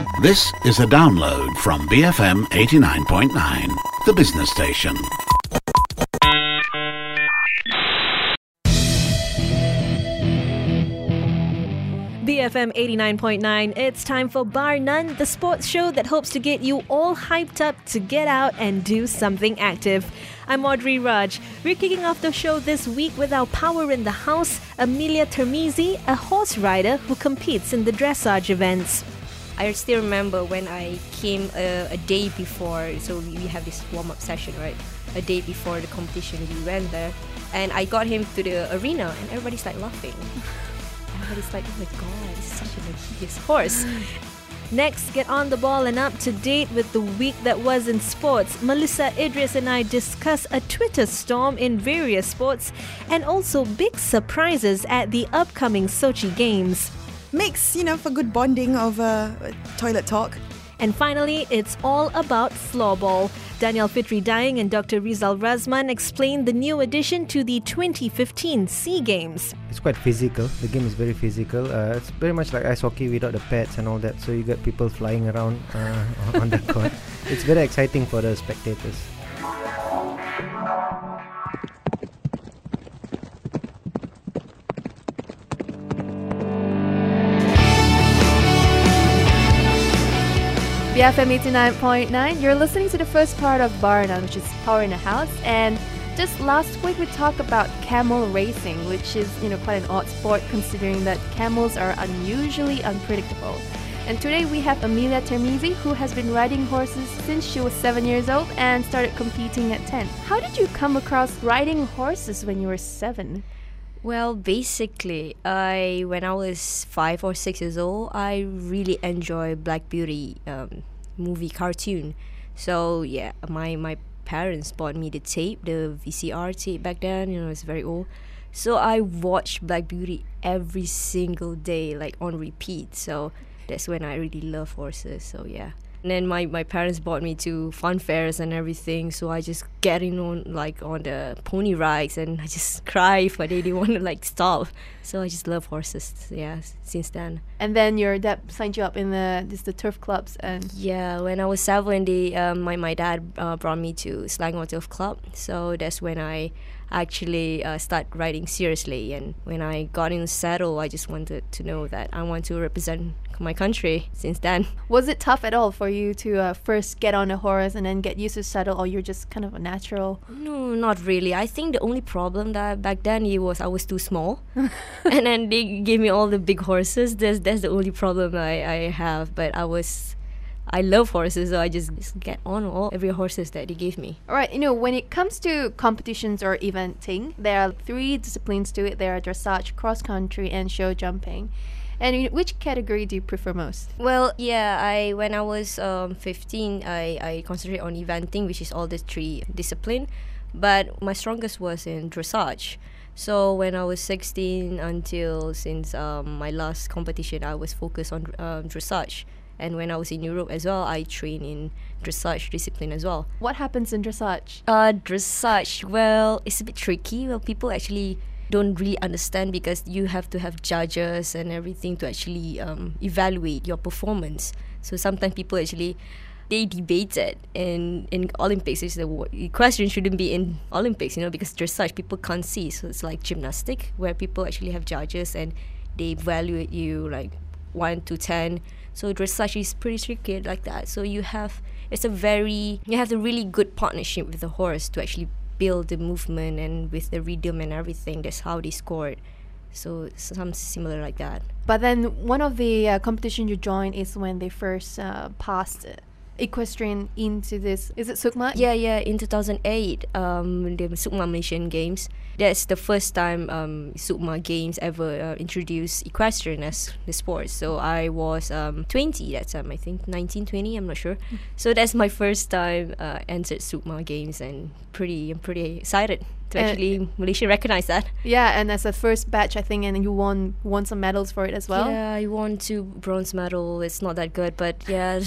This is a download from BFM 89.9, the business station. BFM 89.9, it's time for Bar None, the sports show that hopes to get you all hyped up to get out and do something active. I'm Audrey Raj. We're kicking off the show this week with our power in the house, Amelia Termizi, a horse rider who competes in the dressage events. I still remember when I came a day before, so we have this warm-up session, right? A day before the competition, we went there, and I got him to the arena, and everybody's like laughing. Everybody's like, oh my god, this is such a hideous horse. Next, get on the ball and up to date with the week that was in sports. Melissa Idris and I discuss a Twitter storm in various sports and also big surprises at the upcoming Sochi Games. Makes, for good bonding over toilet talk. And finally, it's all about floorball. Daniel Fitri Dayeng and Dr. Rizal Razman explain the new addition to the 2015 SEA Games. It's quite physical. The game is very physical. It's very much like ice hockey without the pads and all that. So you get people flying around on the court. It's very exciting for the spectators. BFM 89.9, you're listening to the first part of Bar None, which is Power in the House. And just last week we talked about camel racing, which is, quite an odd sport considering that camels are unusually unpredictable. And today we have Amelia Termizi, who has been riding horses since she was 7 years old and started competing at 10. How did you come across riding horses when you were 7? Well, basically, when I was 5 or 6 years old, I really enjoyed Black Beauty movie cartoon. So yeah, my parents bought me the tape, the VCR tape back then. It's very old. So I watched Black Beauty every single day, like on repeat. So that's when I really love horses. So yeah. And then my parents brought me to fun fairs and everything, so I just get in on the pony rides and I just cry if they didn't want to stop. So I just love horses, yeah, since then. And then your dad signed you up in the turf clubs and yeah, when I was 7, my dad brought me to Selangor Turf Club, so that's when I actually start riding seriously. And when I got in the saddle, I just wanted to know that I want to represent my country since then. Was it tough at all for you to first get on a horse and then get used to saddle, or you're just kind of a natural? No, not really. I think the only problem that back then was I was too small. And then they gave me all the big horses. That's the only problem I have. But I love horses, so I just get on every horses that they gave me. All right, when it comes to competitions or eventing, there are 3 disciplines to it. There are dressage, cross country, and show jumping. And which category do you prefer most? Well, yeah, when I was 15, I concentrated on eventing, which is all the 3 disciplines. But my strongest was in dressage. So when I was 16 since my last competition, I was focused on dressage. And when I was in Europe as well, I trained in dressage discipline as well. What happens in dressage? Dressage, well, it's a bit tricky. Well, people actually don't really understand because you have to have judges and everything to actually evaluate your performance. So sometimes people actually, they debate it in Olympics. The question shouldn't be in Olympics, because dressage people can't see. So it's like gymnastic where people actually have judges and they evaluate you like 1 to 10. So dressage is pretty tricky like that. So you have the really good partnership with the horse to actually build the movement and with the rhythm and everything. That's how they scored. So something similar like that. But then one of the competition you joined is when they first passed equestrian into this. Is it Sukma? Yeah. In 2008, the Sukma Malaysian Games. That's the first time Sukma Games ever introduced equestrian as the sport. So I was 20 that time, I think 19, 20, I'm not sure. So that's my first time entered Sukma Games, and I'm pretty excited to actually Malaysia recognize that. Yeah, and as a first batch, I think, and you won some medals for it as well. Yeah, I won 2 bronze medals. It's not that good, but yeah,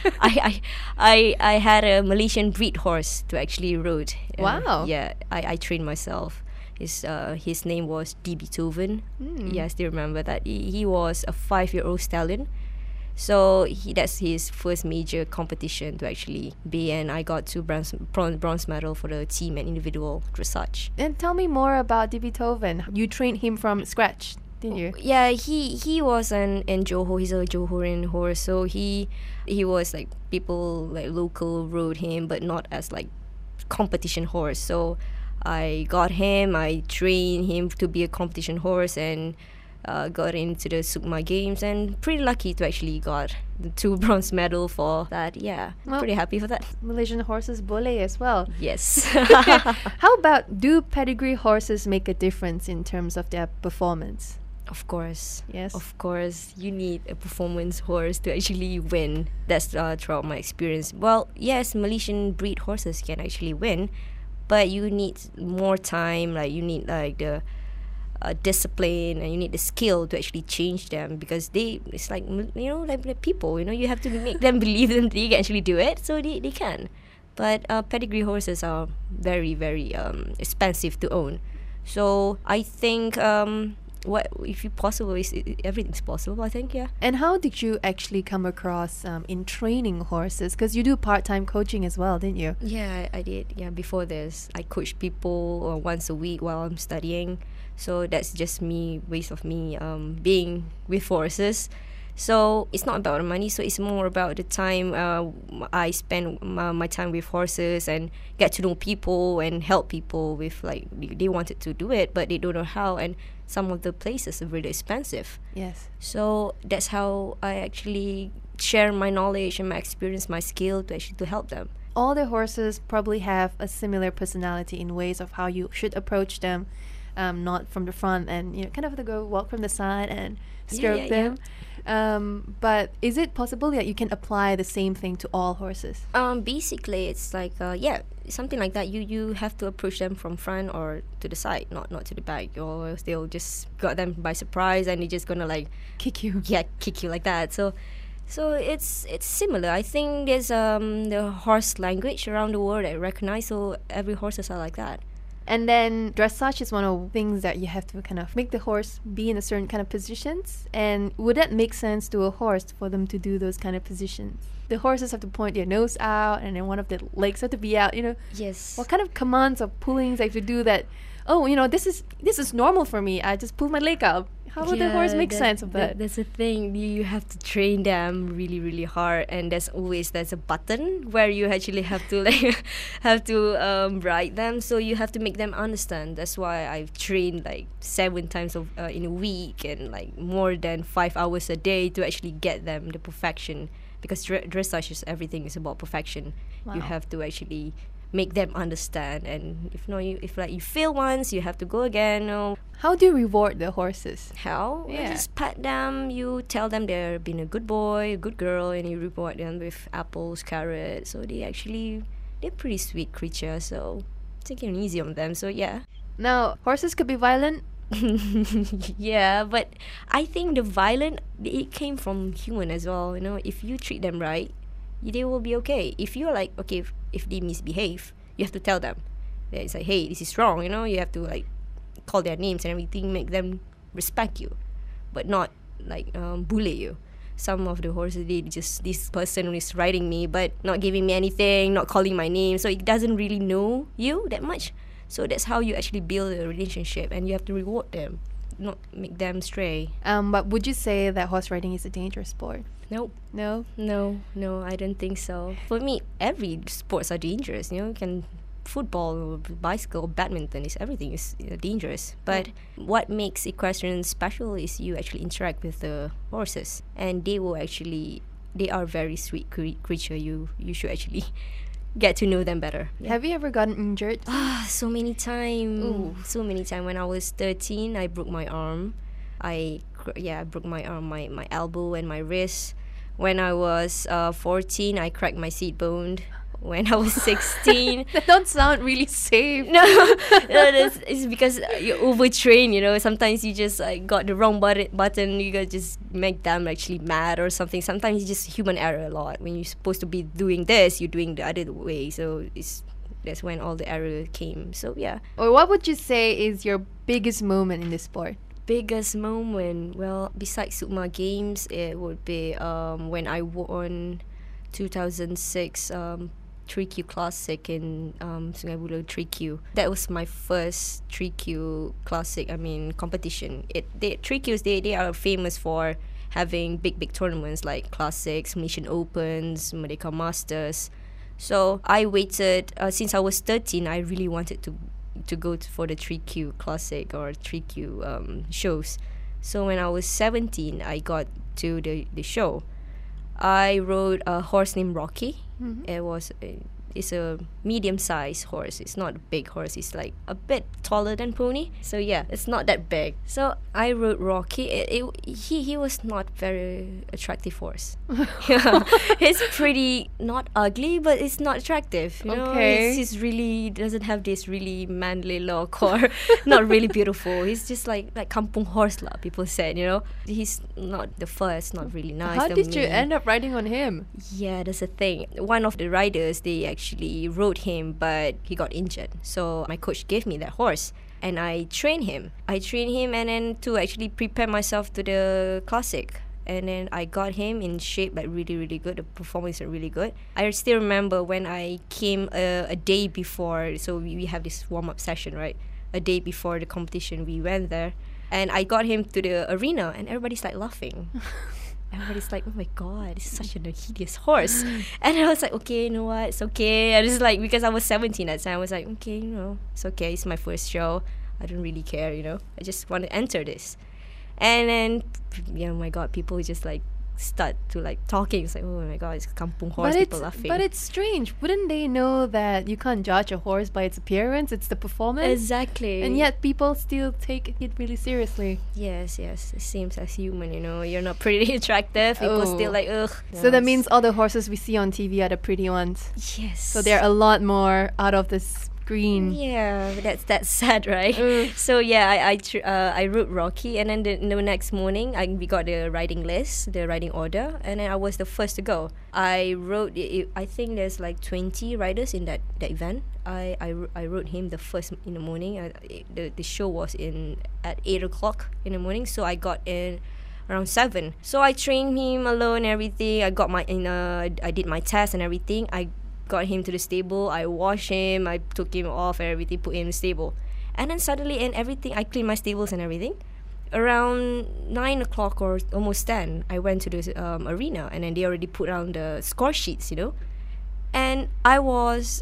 I had a Malaysian breed horse to actually rode. Wow. Yeah, I trained myself. His name was D. Beethoven. Yeah, I still remember that. He was a 5-year-old stallion. So that's his first major competition to actually be, and I got 2 bronze medal for the team and individual dressage. And tell me more about Di Beethoven. You trained him from scratch, didn't you? Yeah, he was in Johor. He's a Johorian horse, so he was like, people like local rode him, but not as like competition horse. So I got him. I trained him to be a competition horse, and got into the Sukma Games, and pretty lucky to actually got the 2 bronze medal for that. Yeah, Well- pretty happy for that. Malaysian horses boleh as well. Yes. How about, do pedigree horses make a difference in terms of their performance? Of course. Yes. Of course, you need a performance horse to actually win. That's throughout my experience. Well, yes, Malaysian breed horses can actually win, but you need more time. Like, you need like the discipline, and you need the skill to actually change them, because it's like, like people, you have to make them believe that they can actually do it, so they can. But pedigree horses are very, very expensive to own. So I think what if you possible is everything's possible, I think. Yeah. And how did you actually come across in training horses? Because you do part-time coaching as well, didn't you? Yeah, I did. Yeah, before this, I coach people once a week while I'm studying. So that's just ways of me being with horses. So it's not about the money. So it's more about the time I spend my time with horses, and get to know people and help people with, like, they wanted to do it but they don't know how, and some of the places are really expensive. Yes. So that's how I actually share my knowledge and my experience, my skill to help them. All the horses probably have a similar personality in ways of how you should approach them, not from the front, and kind of have to go walk from the side and stroke them. But is it possible that you can apply the same thing to all horses? Basically, it's like something like that. You have to approach them from front or to the side, not to the back, or else they'll just got them by surprise and they're just gonna like Kick you. kick you like that. So it's similar. I think there's the horse language around the world that I recognize. So every horses are like that. And then dressage is one of the things that you have to kind of make the horse be in a certain kind of positions. And would that make sense to a horse for them to do those kind of positions? The horses have to point their nose out, and then one of the legs have to be out. Yes. What kind of commands or pullings I have to do that? Oh, this is normal for me. I just pull my leg out. How would the horse make sense of that? That's the thing. You have to train them really, really hard, and there's a button where you actually have to ride them. So you have to make them understand. That's why I've trained like 7 times in a week, and like more than 5 hours a day to actually get them the perfection. Because dressage is everything is about perfection. Wow. You have to actually make them understand, and if you fail once, you have to go again. How do you reward the horses? How? You Yeah. just pat them. You tell them they're being a good boy, a good girl, and you reward them with apples, carrots. So they're pretty sweet creatures. So taking it easy on them. So yeah. Now, horses could be violent. Yeah, but I think the violent, it came from human as well. If you treat them right, they will be okay. If you're like, okay, if they misbehave, you have to tell them. It's like, hey, this is wrong. You have to like call their names and everything, make them respect you, but not like bully you. Some of the horses, they just, this person is riding me but not giving me anything, not calling my name, so it doesn't really know you that much. So that's how you actually build a relationship, and you have to reward them, not make them stray. But would you say that horse riding is a dangerous sport? Nope. No? No, I don't think so. For me, every sports are dangerous. You can football, or bicycle, badminton, everything is dangerous. But what makes equestrian special is you actually interact with the horses, and they are very sweet creature. You should actually get to know them better. Yeah. Have you ever gotten injured? So many times. Ooh. So many times. When I was 13, I broke my arm. I broke my arm, my elbow and my wrist. When I was 14, I cracked my seat bone. When I was 16, That don't sound really safe. no, it's because you overtrain. Sometimes you just got the wrong button. You got just make them actually mad or something. Sometimes it's just human error a lot. When you're supposed to be doing this, you're doing the other way. So that's when all the error came. So yeah. Or what would you say is your biggest moment in this sport? biggest moment, well, besides Sukma Games, it would be when I won 2006 3Q Classic in Sungai Buloh 3Q. That was my first 3Q Classic, competition. 3Qs, they are famous for having big tournaments like Classics, Malaysian Opens, Merdeka Masters. So I waited, since I was 13, I really wanted to go for the 3Q Classic or 3Q shows. So when I was 17, I got to the show. I rode a horse named Rocky. It's a medium-sized horse. It's not a big horse. It's like a bit taller than Pony. So yeah, it's not that big. So I rode Rocky. He was not very attractive horse. Yeah, he's pretty not ugly, but it's not attractive. You know, he's really doesn't have this really manly look or not really beautiful. He's just like kampung horse lah. People said, you know, he's not the first, not really nice. How did you end up riding on him? Yeah, that's the thing. One of the riders, they actually rode him, but he got injured. So my coach gave me that horse and I trained him. And then to actually prepare myself to the classic. And then I got him in shape, like really, really good. The performance was really good. I still remember when I came a day before, so we have this warm-up session, right? A day before the competition, we went there. And I got him to the arena and everybody's like laughing. Everybody's like, oh my god, this is such a hideous horse. And I was like, okay, you know what, it's okay. I just like, because I was 17 at the time, I was like, okay, you know, it's okay, it's my first show. I don't really care, you know. I just want to enter this. And then, oh my god, people just like start to like talking. It's like, oh my god, it's kampung horse, people laughing. But it's strange. Wouldn't they know that you can't judge a horse by its appearance? It's the performance. Exactly. And yet people still take it really seriously. Yes. It seems as human, you know. You're not pretty attractive. People still like, ugh. So that means all the horses we see on TV are the pretty ones. Yes. So they're a lot more out of this green. Yeah, that's sad, right? So yeah, I rode Rocky, and then the next morning we got the riding list, the riding order, and then I was the first to go. I rode. I think there's like 20 riders in that event. I rode him the first in the morning. The show was at 8 o'clock in the morning, so I got in around 7. So I trained him alone and everything. I did my test and everything. I got him to the stable. I washed him. I took him off and everything, put him in the stable. And then suddenly I cleaned my stables and everything. Around 9 o'clock or almost 10, I went to the arena, and then they already put on the score sheets, you know. And I was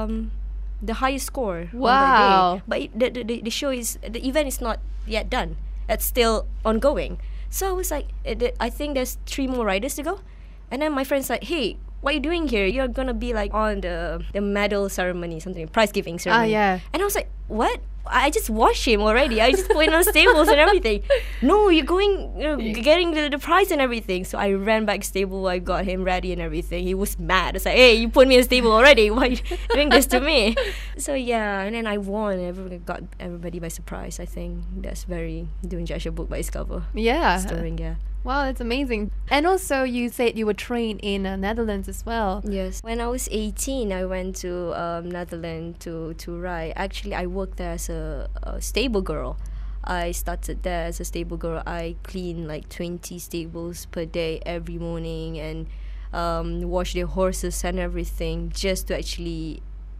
the highest score. Wow. On that day. But the show the event is not yet done. It's still ongoing. So I was like, I think there's 3 more riders to go. And then my friend's like, hey, what are you doing here? You're gonna be like on the medal ceremony, something, prize giving ceremony. Yeah. And I was like, what? I just washed him already. I just put him on stables and everything. No, you're going, getting the prize and everything. So I ran back stable. I got him ready and everything. He was mad. I was like, hey, you put me in stable already. Why are you doing this to me? So yeah, and then I won. Got everybody by surprise. I think that's doing judge a book by its cover. Yeah. Stirring, yeah. Wow, that's amazing. And also, you said you were trained in Netherlands as well. Yes. When I was 18, I went to Netherlands to ride. Actually, I worked there as a stable girl. I started there as a stable girl. I cleaned like 20 stables per day every morning and wash their horses and everything just to actually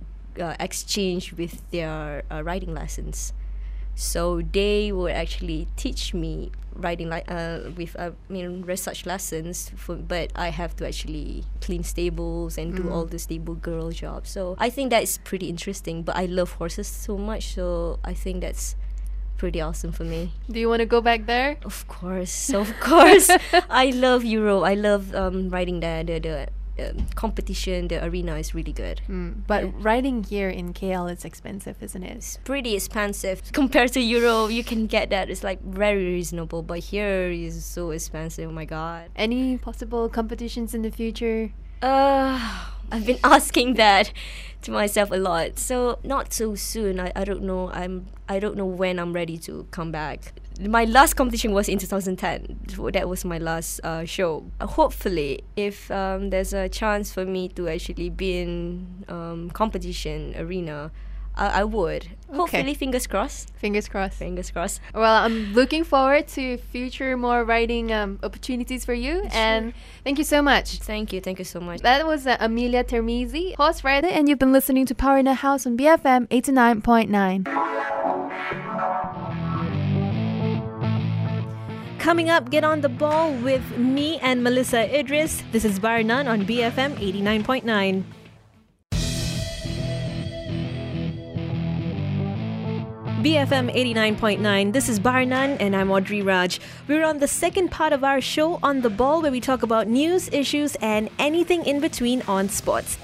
exchange with their riding lessons. So they would actually teach me riding with such lessons, but I have to actually clean stables and do all the stable girl jobs. So I think that is pretty interesting. But I love horses so much, so I think that's pretty awesome for me. Do you want to go back there? Of course. I love Europe. I love riding there. The competition, the arena is really good. But riding here in KL is expensive, isn't it? It's pretty expensive compared to Europe. You can get that. It's like very reasonable, but here is so expensive. Oh my god. Any possible competitions in the future? I've been asking that to myself a lot. So not so soon. I don't know. I don't know when I'm ready to come back. My last competition was in 2010. That was my last show. Hopefully, if there's a chance for me to actually be in competition arena, I would. Hopefully, fingers crossed. Fingers crossed. Fingers crossed. Well, I'm looking forward to future more writing opportunities for you. Sure. And thank you so much. Thank you so much. That was Amelia Termizi, horse rider, and you've been listening to Power in the House on BFM 89.9. Coming up, get on the ball with me and Melissa Idris. This is Bar None on BFM 89.9. BFM 89.9. This is Bar None and I'm Audrey Raj. We're on the second part of our show, On the Ball, where we talk about news, issues and anything in between on sports.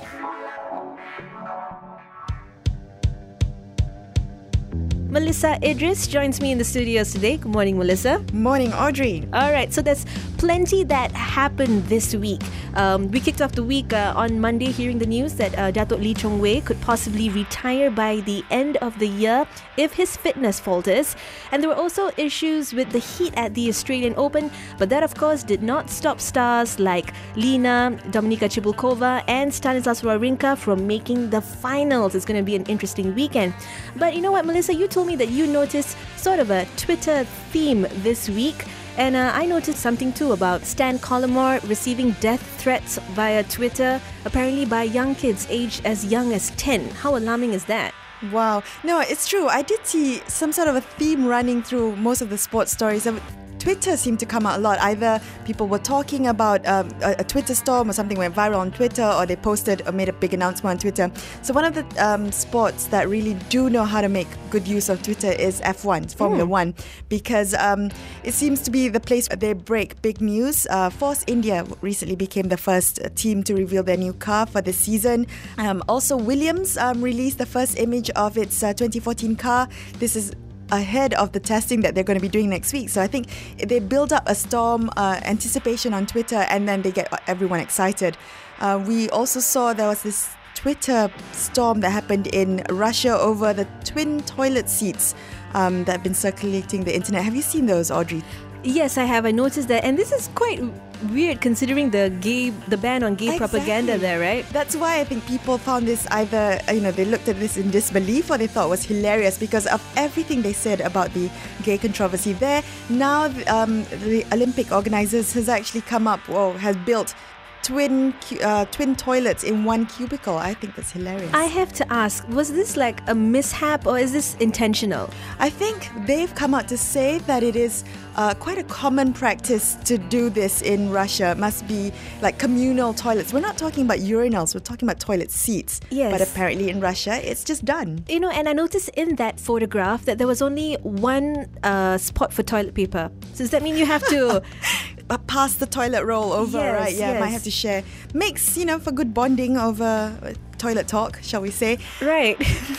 Melissa Idris joins me in the studios today. Good morning, Melissa. Morning, Audrey. All right, so there's plenty that happened this week. We kicked off the week on Monday hearing the news that Datuk Lee Chong Wei could possibly retire by the end of the year if his fitness falters. And there were also issues with the heat at the Australian Open, but that of course did not stop stars like Lena, Dominika Cibulkova and Stanislas Wawrinka from making the finals. It's going to be an interesting weekend. But you know what, Melissa, you told me that you noticed sort of a Twitter theme this week. And I noticed something too about Stan Collymore receiving death threats via Twitter, apparently by young kids aged as young as 10. How alarming is that? Wow. No, it's true. I did see some sort of a theme running through most of the sports stories. Twitter seemed to come out a lot. Either people were talking about a Twitter storm or something went viral on Twitter, or they posted or made a big announcement on Twitter. So one of the sports that really do know how to make good use of Twitter is F1, Formula One, because it seems to be the place where they break big news. Force India recently became the first team to reveal their new car for this season. Also, Williams released the first image of its 2014 car. This is ahead of the testing that they're going to be doing next week. So I think they build up a storm, anticipation on Twitter, and then they get everyone excited. We also saw there was this Twitter storm that happened in Russia over the twin toilet seats that have been circulating the internet. Have you seen those, Audrey? Yes, I have. I noticed that. And this is quite weird considering the ban on gay propaganda there, right? That's why I think people found this either, they looked at this in disbelief or they thought it was hilarious because of everything they said about the gay controversy there. Now the Olympic organisers has actually come up, has built twin toilets in one cubicle. I think that's hilarious. I have to ask, was this like a mishap or is this intentional? I think they've come out to say that it is quite a common practice to do this in Russia. It must be like communal toilets. We're not talking about urinals, we're talking about toilet seats. Yes. But apparently in Russia, it's just done. And I noticed in that photograph that there was only one spot for toilet paper. So does that mean you have to pass the toilet roll over, yes, right? Yeah, yes. Might have to share. Makes, for good bonding over toilet talk, shall we say. Right.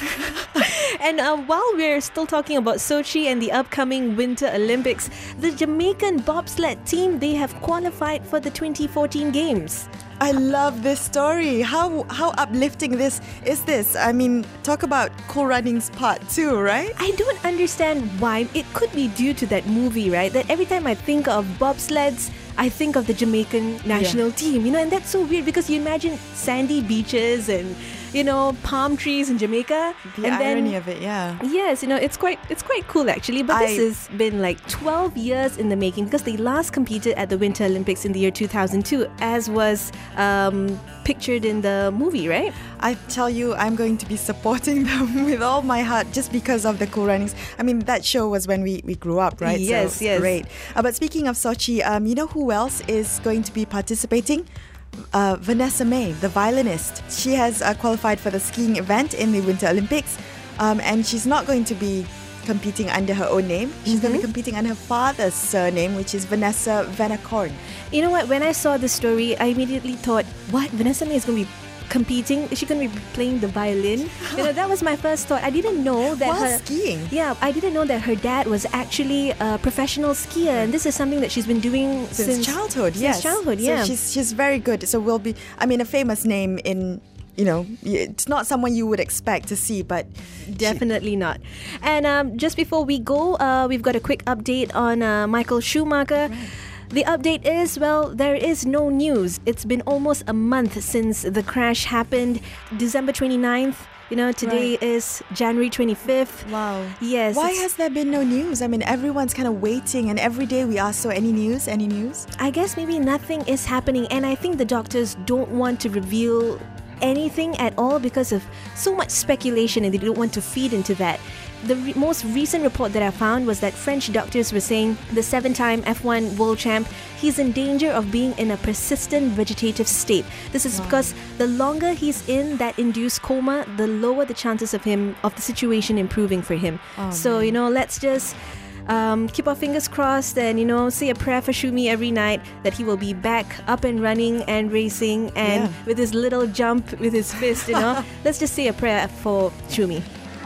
And while we're still talking about Sochi and the upcoming Winter Olympics, the Jamaican bobsled team, they have qualified for the 2014 Games. I love this story. How uplifting this is this? I mean, talk about Cool Runnings Part 2, right? I don't understand why. It could be due to that movie, right? That every time I think of bobsleds, I think of the Jamaican national team, and that's so weird because you imagine sandy beaches and, palm trees in Jamaica. The irony of it, yeah. Yes, it's quite cool actually. But this has been like 12 years in the making because they last competed at the Winter Olympics in the year 2002, as was pictured in the movie, right? I tell you, I'm going to be supporting them with all my heart just because of the Cool Runnings. I mean, that show was when we grew up, right? Yes, so yes. Great. But speaking of Sochi, you know who else is going to be participating? Vanessa May, the violinist. She has qualified for the skiing event in the Winter Olympics, and she's not going to be competing under her own name. She's going to be competing under her father's surname, which is Vanessa Vanakorn. You know what? When I saw this story, I immediately thought, what? Vanessa May is going to be competing? Is she going to be playing the violin? That was my first thought. I didn't know that while skiing. Yeah, I didn't know that her dad was actually a professional skier, and this is something that she's been doing since childhood. Since childhood, yeah. So she's very good. So will be, a famous name in. It's not someone you would expect to see, but definitely not. And just before we go, we've got a quick update on Michael Schumacher. Right. The update is, well, there is no news. It's been almost a month since the crash happened, December 29th. Today is January 25th. Wow. Yes. Why has there been no news? I mean, everyone's kind of waiting, and every day we ask, so any news? Any news? I guess maybe nothing is happening, and I think the doctors don't want to reveal anything at all because of so much speculation, and they don't want to feed into that. The most recent report that I found was that French doctors were saying the 7-time F1 world champ, he's in danger of being in a persistent vegetative state. This is because the longer he's in that induced coma, the lower the chances of the situation improving for him. Let's just keep our fingers crossed and, say a prayer for Shumi every night that he will be back up and running and racing and with his little jump with his fist, Let's just say a prayer for Shumi.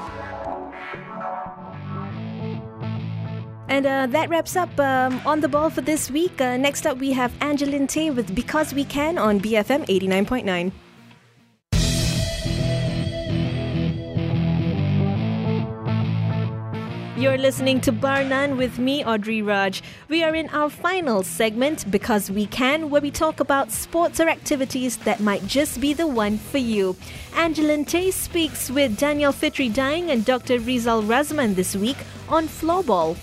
And that wraps up On the Ball for this week. Next up, we have Angeline Tay with Because We Can on BFM 89.9. You're listening to Bar None with me, Audrey Raj. We are in our final segment, Because We Can, where we talk about sports or activities that might just be the one for you. Angeline Tay speaks with Daniel Fitri Daing and Dr. Rizal Razman this week on floorball.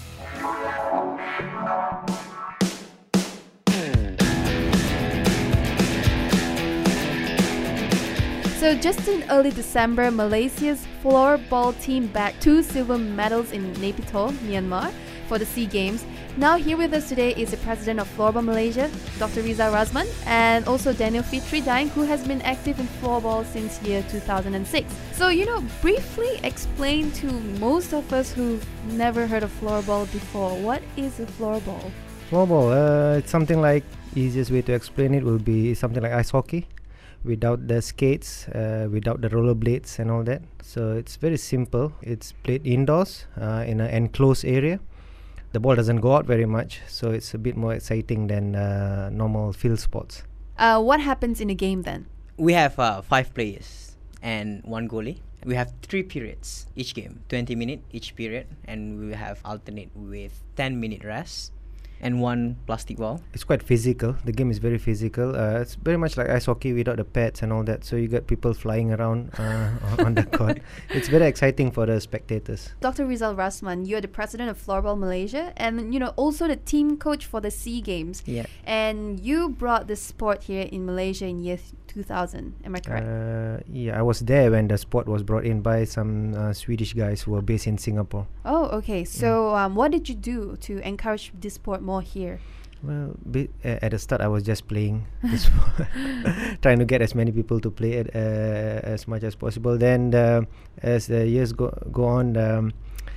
So just in early December, Malaysia's floorball team bagged 2 silver medals in Naypyidaw, Myanmar, for the SEA Games. Now here with us today is the president of Floorball Malaysia, Dr. Rizal Razman, and also Daniel Fitri Daing, who has been active in floorball since year 2006. So, briefly explain to most of us who've never heard of floorball before, what is a floorball? Floorball, it's something like, easiest way to explain it will be something like ice hockey, without the skates, without the rollerblades and all that. So it's very simple. It's played indoors in an enclosed area. The ball doesn't go out very much, so it's a bit more exciting than normal field sports. What happens in a game then? We have 5 players and 1 goalie. We have 3 periods each game, 20 minutes each period, and we have alternate with 10-minute rest and 1 plastic ball. It's quite physical. The game is very physical. It's very much like ice hockey without the pads and all that. So you get people flying around on the court. It's very exciting for the spectators. Dr. Rizal Razman, you're the president of Floorball Malaysia and also the team coach for the SEA Games. Yeah. And you brought this sport here in Malaysia in year 2000. Am I correct? Yeah, I was there when the sport was brought in by some Swedish guys who were based in Singapore. Oh, okay. So what did you do to encourage this sport more here? Well, at the start I was just playing the sport, trying to get as many people to play it as much as possible. Then as the years go on,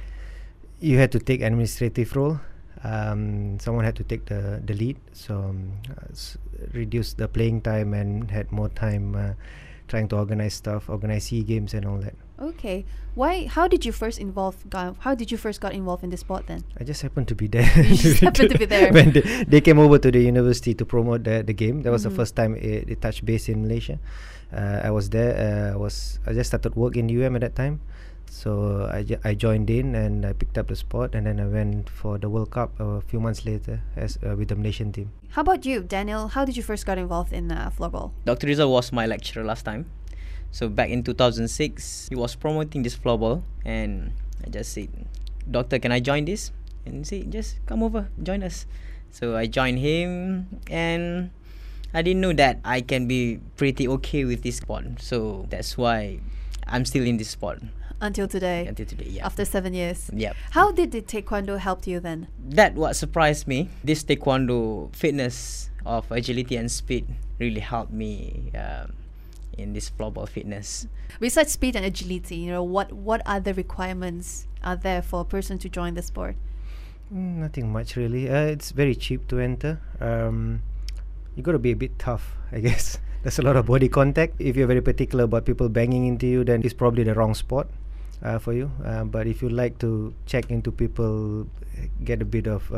you had to take administrative role. Someone had to take the lead, so reduce the playing time and had more time trying to organize stuff, organize SEA Games and all that. Okay. How did you first got involved in the sport then? I just happened to be there. You just happened to be there. When they came over to the university to promote the game. That was the first time it touched base in Malaysia. I was there. I just started work in UM at that time. So I joined in and I picked up the sport, and then I went for the World Cup a few months later with the Malaysian team. How about you, Daniel? How did you first got involved in floorball? Dr. Rizal was my lecturer last time. So back in 2006, he was promoting this floorball, and I just said, "Doctor, can I join this?" And he said, "Just come over, join us." So I joined him, and I didn't know that I can be pretty okay with this sport. So that's why I'm still in this sport. Until today, yeah. After 7 years. Yep. How did the taekwondo help you then? That what surprised me. This taekwondo fitness of agility and speed really helped me in this floorball fitness. Besides speed and agility, what other requirements are there for a person to join the sport? Nothing much really. It's very cheap to enter. You got to be a bit tough, I guess. There's a lot of body contact. If you're very particular about people banging into you, then it's probably the wrong sport for you. But if you like to check into people, get a bit of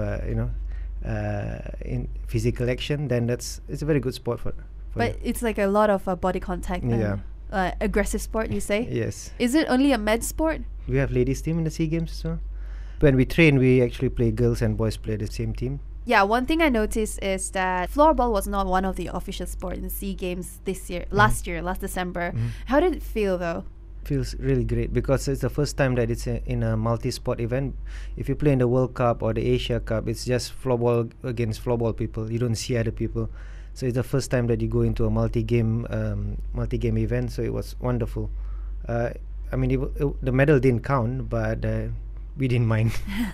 in physical action, then it's a very good sport for but you. It's like a lot of body contact. Yeah. Aggressive sport, you say? Yes. Is it only a med sport? We have ladies team in the SEA Games as well. When we train, we actually play girls and boys play the same team. Yeah, one thing I noticed is that floorball was not one of the official sports in SEA Games last December. How did it feel though? Feels really great because it's the first time that it's in a multi-sport event. If you play in the World Cup or the Asia Cup, it's just floorball against floorball people. You don't see other people. So it's the first time that you go into a multi-game event. So it was wonderful. I mean, the medal didn't count, but we didn't mind.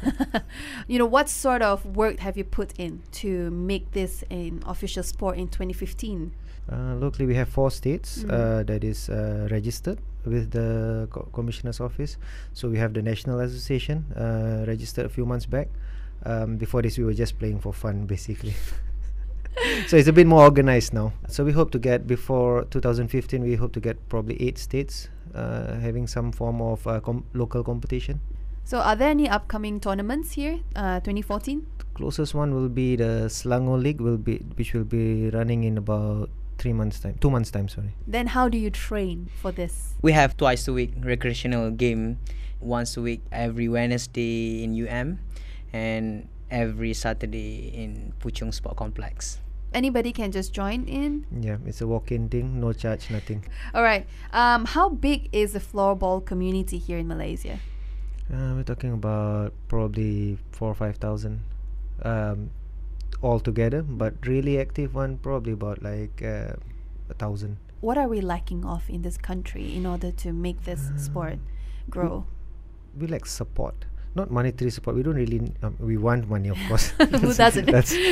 What sort of work have you put in to make this an official sport in 2015? Locally, we have 4 states that is registered with the Commissioner's Office. So we have the National Association registered a few months back. Before this, we were just playing for fun, basically. So it's a bit more organized now. So we hope to get, before 2015, we hope to get probably 8 states having some form of local competition. So are there any upcoming tournaments here, 2014? Closest one will be the Selangor League, which will be running in about 2 months time. Then how do you train for this? We have twice a week recreational game, once a week every Wednesday in UM, and every Saturday in Puchong Sport Complex. Anybody can just join in? Yeah, it's a walk-in thing, no charge, nothing. All right. How big is the floorball community here in Malaysia? We're talking about probably 4,000 or 5,000 all together, but really active one probably about like 1,000. What are we lacking of in this country in order to make this sport grow? We lack support, not monetary support. We don't really. We want money, of course. Who doesn't?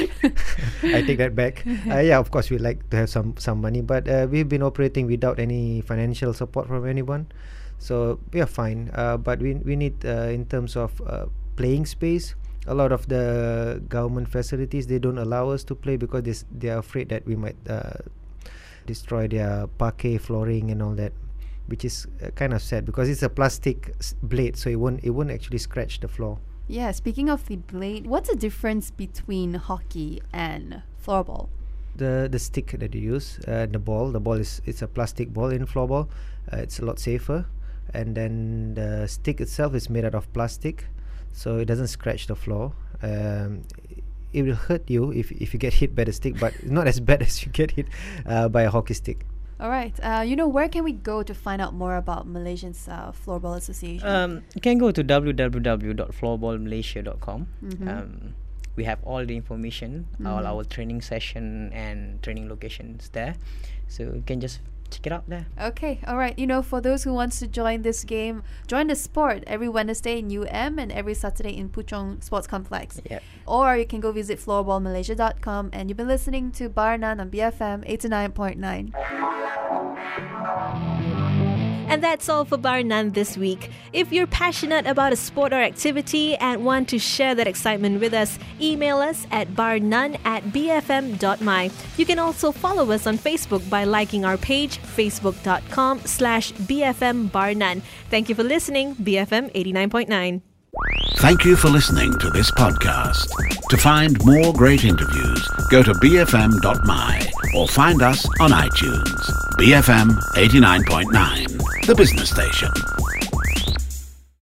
I take that back. Yeah, of course we like to have some money, but we've been operating without any financial support from anyone. So we are fine, but we need in terms of playing space. A lot of the government facilities, they don't allow us to play because they are afraid that we might destroy their parquet flooring and all that, which is kind of sad because it's a plastic blade, so it won't actually scratch the floor. Yeah, speaking of the blade, what's the difference between hockey and floorball? The stick that you use, the ball it's a plastic ball in floorball. It's a lot safer. And then the stick itself is made out of plastic, so it doesn't scratch the floor. It will hurt you if you get hit by the stick, but it's not as bad as you get hit by a hockey stick. All right. Where can we go to find out more about Malaysian's Floorball Association? You can go to www.floorballmalaysia.com. We have all the information, all our training session and training locations there. So you can just check it out there. Okay, all right. For those who wants to join this game, join the sport every Wednesday in UM and every Saturday in Puchong Sports Complex. Yep. Or you can go visit floorballmalaysia.com. And you've been listening to Bar None on BFM 89.9. And that's all for Bar None this week. If you're passionate about a sport or activity and want to share that excitement with us, email us at barnone@bfm.my. You can also follow us on Facebook by liking our page, facebook.com/BFMBarNone. Thank you for listening, BFM 89.9. Thank you for listening to this podcast. To find more great interviews, go to bfm.my or find us on iTunes. BFM 89.9, the business station.